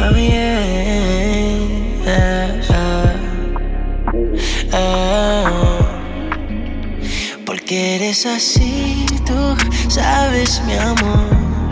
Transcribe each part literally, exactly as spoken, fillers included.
Oh yeah, ah, ah. Porque eres así, tú sabes mi amor.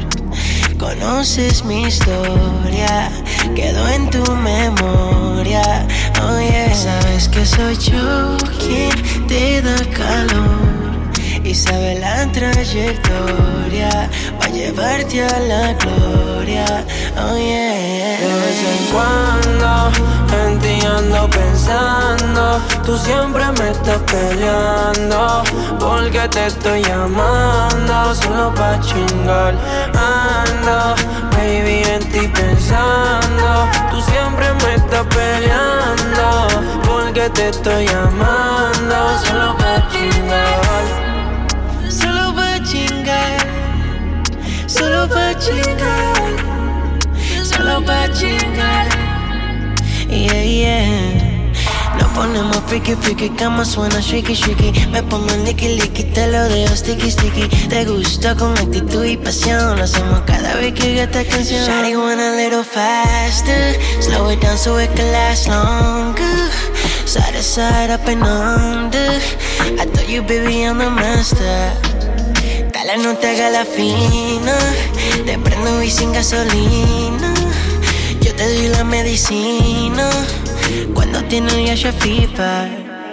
Conoces mi historia, quedó en tu memoria. Oh yeah, sabes que soy yo quien te da calor y sabe la trayectoria pa' llevarte a la gloria. Oh yeah. De vez en cuando en ti ando pensando, tú siempre me estás peleando, porque te estoy llamando solo pa' chingar. Ando, baby, en ti pensando, tú siempre me estás peleando, porque te estoy llamando solo pa' chingar. Solo pa' chingar, solo pa' chingar, solo pa' chingar. Yeah, yeah. Nos ponemos friki, friki, cama suena shaky, shaky. Me pongo en licky, licky, te lo dejo sticky, sticky. Te gusta con actitud y pasión, lo hacemos cada vez que oiga esta canción. Shawty went a little faster, slow it down so it can last longer. Side to side, up and under. I told you, baby, I'm the master. Dale, no te haga la fina, te prendo y sin gasolina. Yo te doy la medicina cuando tienes ya FIFA.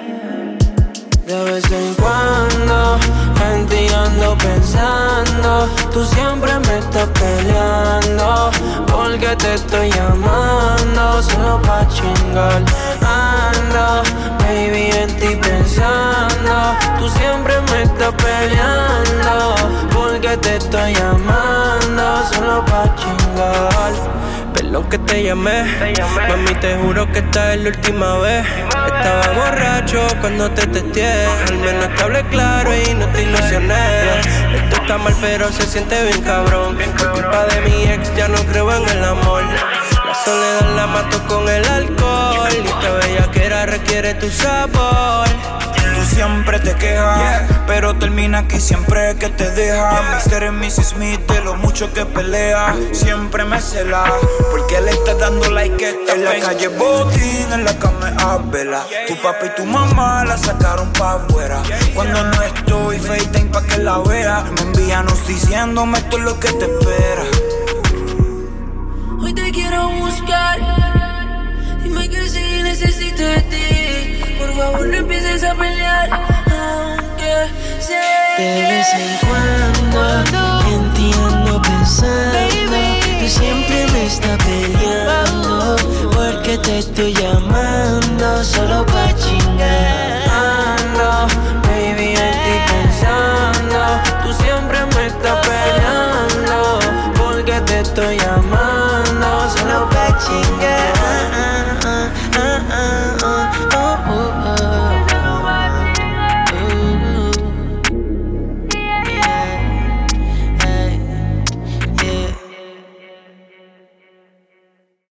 De vez en cuando en ti ando pensando, tú siempre me estás peleando, porque te estoy llamando solo pa' chingar. Ando, baby, en ti pensando, tú siempre me estás peleando, porque te estoy llamando solo pa' chingar. Lo que te llamé, te llamé, mami, te juro que esta es la última vez. Estaba borracho cuando te testé, al menos te hablé claro y no te ilusioné. Esto está mal pero se siente bien cabrón. Por culpa de mi ex ya no creo en el amor. La soledad la mato con el alcohol, y esta bellaquera requiere tu sabor. Tú siempre te quejas, yeah, pero termina aquí siempre que te deja, yeah. mister y missus Smith, de lo mucho que pelea, siempre me cela, porque le está dando like esta en la calle botín, en la cama a vela. Tu papá y tu mamá la sacaron pa' afuera. Cuando no estoy, FaceTime pa' que la vea. Me envían nos diciéndome esto es lo que te espera. Hoy te quiero buscar, dime que si necesito de ti. Por favor no empieces a pelear, aunque sé. De vez en cuando en ti ando pensando, baby, tú siempre me estás peleando, porque te estoy llamando solo pa' chingar. Ando, baby, en ti pensando, tú siempre me estás peleando, porque te estoy llamando